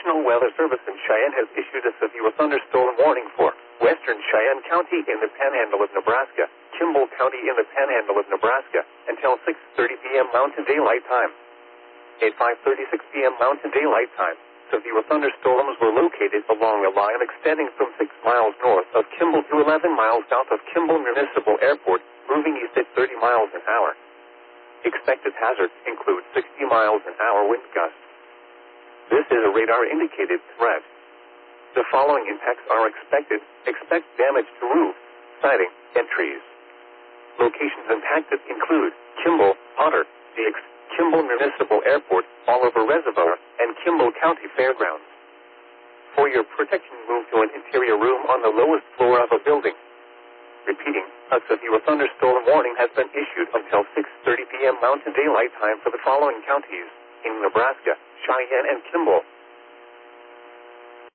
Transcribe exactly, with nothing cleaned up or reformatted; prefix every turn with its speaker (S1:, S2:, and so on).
S1: National Weather Service in Cheyenne has issued a severe thunderstorm warning for western Cheyenne County in the Panhandle of Nebraska, Kimball County in the Panhandle of Nebraska, until six thirty p.m. Mountain Daylight Time. At five thirty-six p.m. Mountain Daylight Time, severe thunderstorms were located along a line extending from six miles north of Kimball to eleven miles south of Kimball Municipal Airport, moving east at thirty miles an hour. Expected hazards include sixty miles an hour wind gusts. This is a radar-indicated threat. The following impacts are expected. Expect damage to roofs, siding, and trees. Locations impacted include Kimball, Potter, Dix, Kimball Municipal Airport, Oliver Reservoir, and Kimball County Fairgrounds. For your protection, move to an interior room on the lowest floor of a building. Repeating, a severe thunderstorm warning has been issued until six thirty p.m. Mountain Daylight Time for the following counties in Nebraska, Cheyenne, and Kimball.